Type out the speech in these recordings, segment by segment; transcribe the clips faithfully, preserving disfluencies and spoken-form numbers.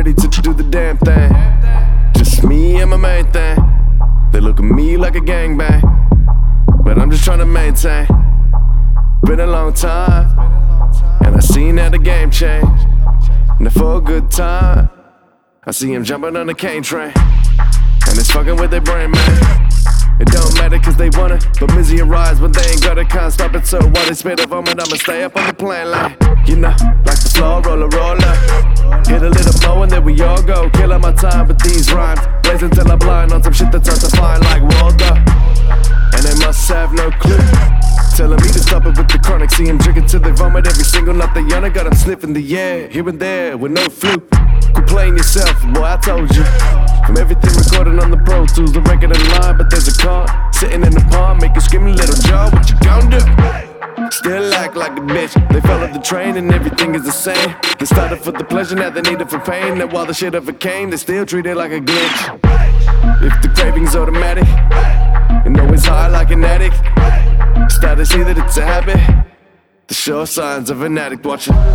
ready to do the damn thing. Just me and my main thing. They look at me like a gangbang, but I'm just trying to maintain. Been a long time, and I seen that the game changed. And for a good time, I see him jumping on the cane train, and it's fucking with their brain, man. It don't matter cause they want it, but misery arise when they ain't got it, can't stop it. So while they spit a vomit, I'ma stay up on the plane line. You know, like the floor, roller, roller. Hit a little more and then we all go. Killing my time with these rhymes, blazing till I'm blind on some shit that's hard to find like Waldo. And they must have no clue, telling me to stop it with the chronic. See him drinking till they vomit every single night they on. I got him sniffing the air, here and there with no fluke. Quit playing yourself, boy, I told you. From everything recorded on the Pro Tools, the record in line, but there's a car sitting in the palm, make you screaming, little Joe, what you gon' do? Still act like a bitch. They follow the train and everything is the same. They started for the pleasure, now they need it for pain. And while the shit ever came, they still treat it like a glitch. If the craving's automatic, and always high like an addict, start to see that it's a habit. The sure signs of an addict. Watch it,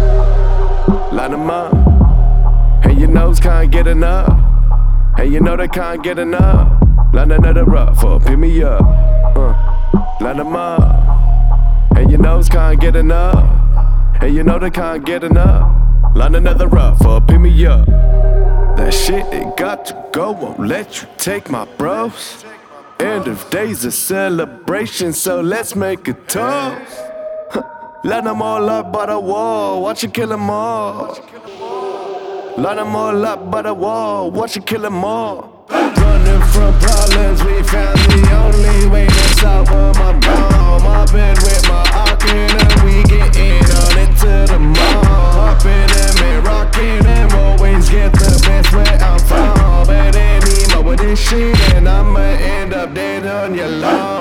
line them up, and your nose can't get enough. And you know they can't get enough. Line another up for pick me up. Uh, line them up, and your nose can't get enough. And you know they can't get enough. Line another up for pick me up. That shit ain't got to go, won't let you take my bros. End of day's a celebration, so let's make a toast. Line them all up by the wall, watch you kill them all. Line them all up by the wall, watch you kill them all. Running from problems, we found the only way to solve them. I'm gone, I've been with my Arkin and we getting on into the mall. Hopping them and rocking them, always get the best where I'm from. But anymore with this shit, and I'ma end up dead on your lawn.